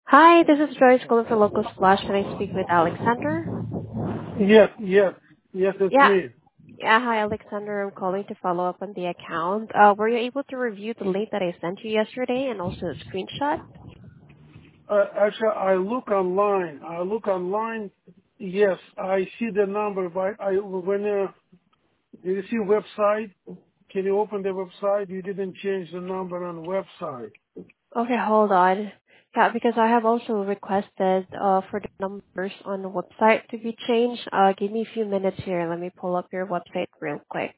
Hi, this is Joyce calling for Local Splash. Can I speak with Alexander? Yes, it's Yeah. me. Yeah, hi Alexander. I'm calling to follow up on the account. Were you able to review the link that I sent you yesterday and also a screenshot? Actually, I look online. Yes, I see the number, but when you see website, can you open the website? You didn't change the number on website. Okay, hold on. Yeah, because I have also requested for the numbers on the website to be changed. Give me a few minutes here. Let me pull up your website real quick.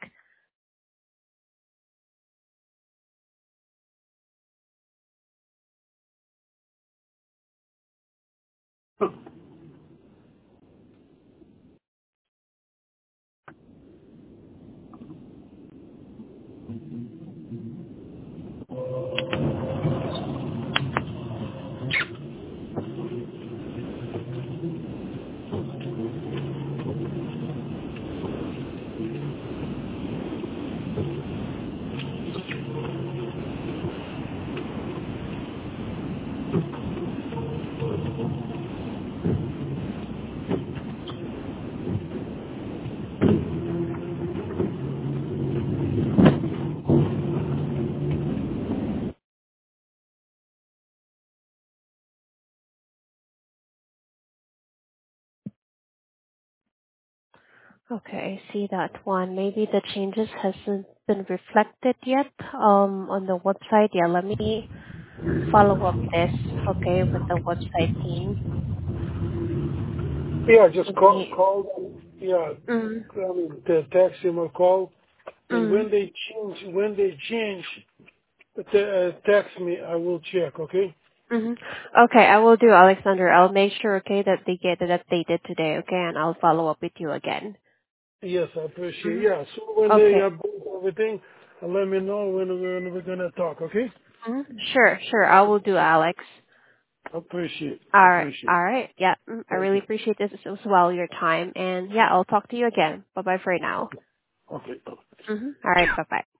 Okay, I see that one. Maybe the changes hasn't been reflected yet on the website. Yeah, let me follow up this, okay, with the website team. Yeah, just Give me, call them. Yeah, mm, I mean, text him or call. And mm, when they change, text me. I will check. Okay. mm. Okay, I will do, Alexander. I'll make sure, okay, that they get it updated today, okay, and I'll follow up with you again. Yes, I appreciate. Mm. Yeah. So when they Okay. update everything, let me know when we're gonna talk. Okay. Mm. Sure, sure. I will do, Alex. Appreciate. All right, Appreciate. all right. Yeah, I Thank really you. appreciate this as well, your time. And yeah, I'll talk to you again. Bye-bye for now. Okay. All right, bye-bye.